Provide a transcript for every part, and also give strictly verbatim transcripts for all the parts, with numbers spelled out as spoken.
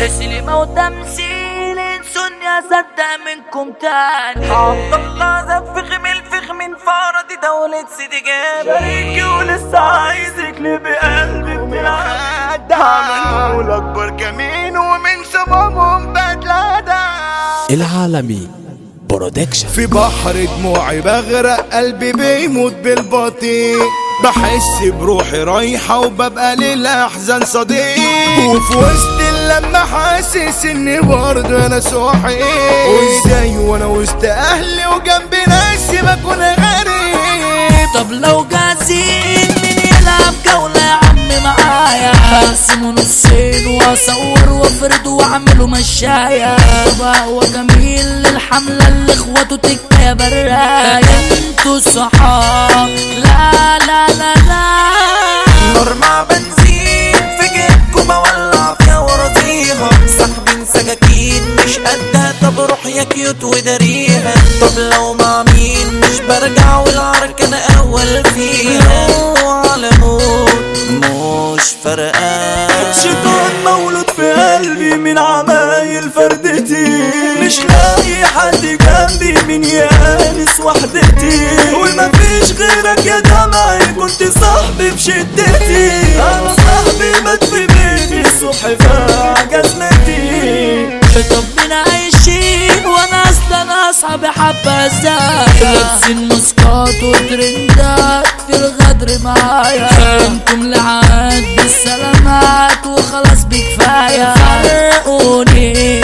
سينما وتمثيل انسوني اصدق منكم تاني. عبد الله زب فخم الفخم انفرد دولة سيدي جابر. شريكي ولسه عايزك ليه بقلبك بنعدى عملوا الاكبر كمين ومن سببهم بدلادة. العالمي برودكشن. في بحر دموعي بغرق قلبي بيموت بالبطيء، بحس بروحي رايحة وببقى للأحزان صديق، وفي وسط اللمة حاسس اني برضه انا صاحي، وازاي وانا وسط اهلي وجنبي ناسي بكون غريب. طب لو جاهزين مين يلعب جولة يا عم معايا؟ هقسمه نصين واصور وافرد واعمله مشاية. طب هو جميل للحملة اللي اخواته تكة يا براية. انتوا الصحاب لا لا لا لا، نار مع بنزين في جيبكم بولع فيها وراضيها، سحبين سكاكين مش قدها. طب روح يا كيوت وداريها. طب لو مع مين مش برجع والعرك انا اول فيها. وعلى موت مش فرقان. شيطان مولود في قلبي من عمايل فردتي، مش لاقي حد جنبي من يانس وحدتي، ومفيش غيرك يا دمعي كنت صاحبي بشدتي. انا صاحبي مات في بيتي الصبح في جزمتي. طب من عايشين وانا اصلا اصحابي حبة ازاي، لابسين مسكات وترندات في الغدر معايا. انتم لعاد بالسلامات وخلاص بكفاية، فرقوني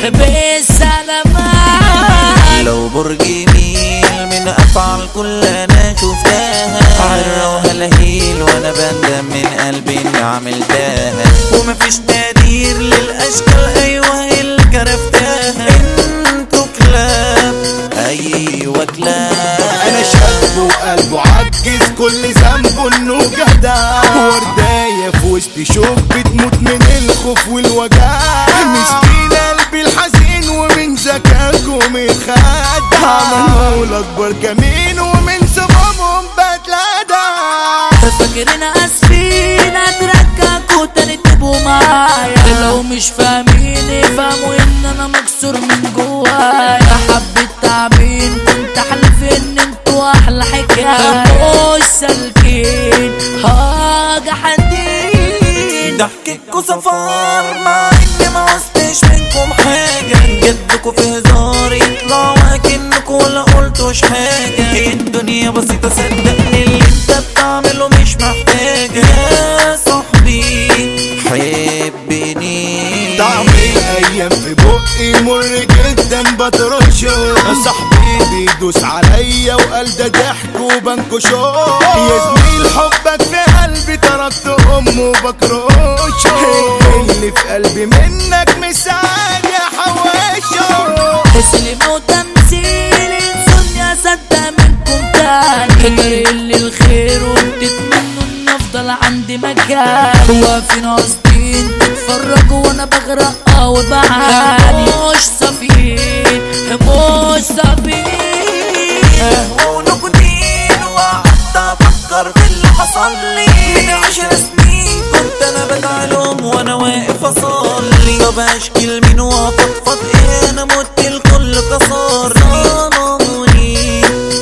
بالسلامات. لو برج ميل من افعال كل انا شفتها، عرة وهلاهيل وانا بندم من قلبي اني عملتها، ومفيش تقدير للاشكال ايوه اللي كرفتها. انتوا كلاب ايوه كلاب. انا شاب وقلبه عجز كل ذنبه انه جدع، ورداية في وسط شوك بتموت من الخوف والوجع. مسكين قلبي الحزين ومن ذكاكم اتخدع، عملوا الاكبر كمين ومن سببهم بتلادع. فاكرين اسفين اترككوا تاني تبقوا معايا. لو مش فاهمين افهموا ان انا مكسور من جوايا. حبة تعبين كنت احلف ان انتوا احلى حكاية، مش سالكين حاجة حدين. ضحكتكوا صفار مع اني ما عوزتش منكم حاجة، جدكوا في هزار يطلع وكنكوا ولا قلتوش حاجة. الدنيا بسيطة صدقني اللي انت بتعمله مش محتاجة. يا صاحبي حبني. طعم الايام في بقي مر جدا بطرشه، صاحبي بيدوس عليا وقال ده ضحك وبنكشه. يا زميل حبك في قلبي تركت امه بكرشه، اللي في قلبي منك مساعد يا حواشه. سينما وتمثيل انسوني اصدق منكم تاني. طريق للخير وانت تتمنوا ان افضل عندي مكان، واقفين قاصدين تتفرجوا وانا بغرق اه وبعاني. مش صافيين مش صافيين. هونكوا دين وقعدت افكر في اللي حصل لي من عشر سنين. كنت انا بدعي لهم وانا واقف اصلي. طب اشكي لمين وافضفض ايه؟ انا مت الكل كسرني، ظلموني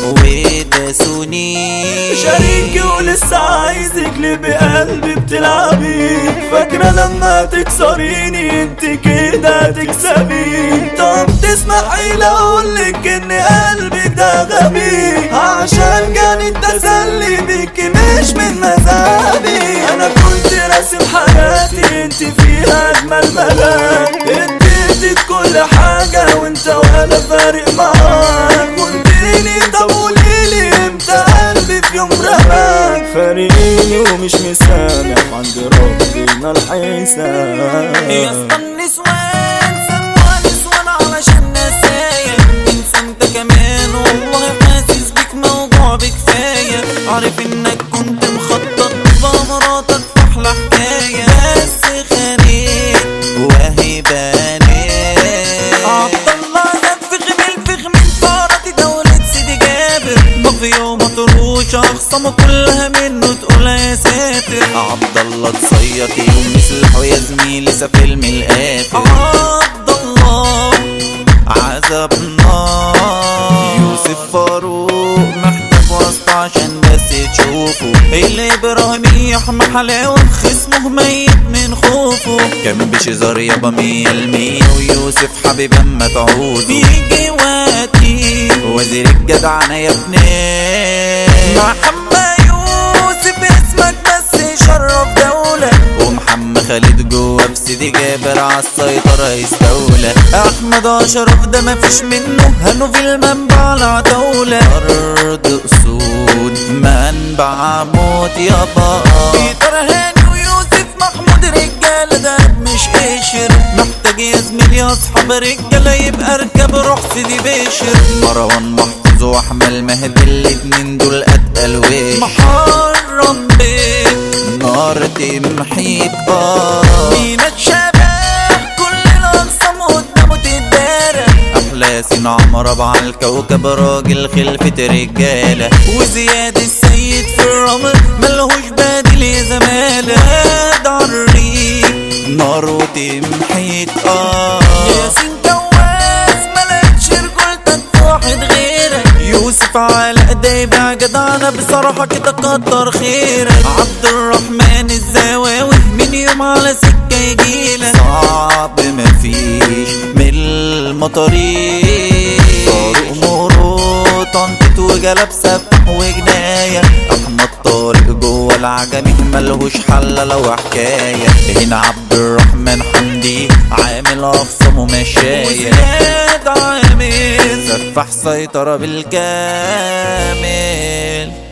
وداسوني. شريكي ولسه عايزك ليه بقلبي بتلعبي، فاكرة لما تكسريني انت كده تكسبي. طب تسمحي لو اقولك ان قلبك ده غبي، عشان جاني التسلي بيكي مش من مذهبي. انا كنت راسم حياتي انت فيها اجمل ملاك، اديتك كل حاجة وانت ولا فارق معاك. قلتيلي طب قوليلي امتى قلبي في يوم رماك، فارقيني ومش مسامح عند ربنا الحساب. يا اسطى النسوان سموها نسوان علشان نسايا. انسى انت كمان والله حاسس بيك موجوع بكفاية. عارف انك كنت مخطط بمراتك في احلى حكاية، بس خانيت وهي بانيت. عبد الله زاد في غمل في غمل فرط دولة سيدي جابر. مافيا ومطروش اخصامه كلها منه تقول يا ساتر. عبد الله تصيط يوم سلاحه يا زميلي سفيلم القاتل. لحمة حلاوة خصمه ميت من خوفه. كان بشزار يابا مية المية ويوسف حبيب اما تعوزه. يجي وقتي وزير الجدعنة يا ابني محمد يوسف اسمك بس شرف دولة. ومحمد خالد جوا في سيدي جابر عالسيطرة يستولى. احمد اشرف ده مفيش منه هنو في المنبع العتاولة. ارض اسود منبع موت يابا. بيتر هاني ويوسف محمود رجالة ده مش قشر. محتاج يا زميلي يا اصحاب رجالة يبقى اركب روح سيدي بشر. مروان محفوظ واحمد مهدي الاتنين دول اتقل وش. محرم بيت نار تمحيك اه. مينا الشباب كل الاقسام قدامه تتدارى. احلى سين عمر ابو عالكوكب راجل خلفة رجالة. وزياد السيد في الرمل ملهوش بديل يا زمالة. واد عالريق نار وتمحيك اه. ياسين كواس ملقتش رجولتك في واحد غيرك. يوسف على ايديه جدعنا بصراحة كده كتر خيرك. عبد الرحمن الزواوي من يوم على سكة يجيلك. صعب مفيش من المطاريق. طارق مرو طنطت وجلب سفح وجناية. احمد طارق جوه العجمي ملهوش حل لو حكاية. هنا عبد الرحمن حمدي عامل اخصام ومشاية. وزياد عامل سفح سيطرة بالكامل.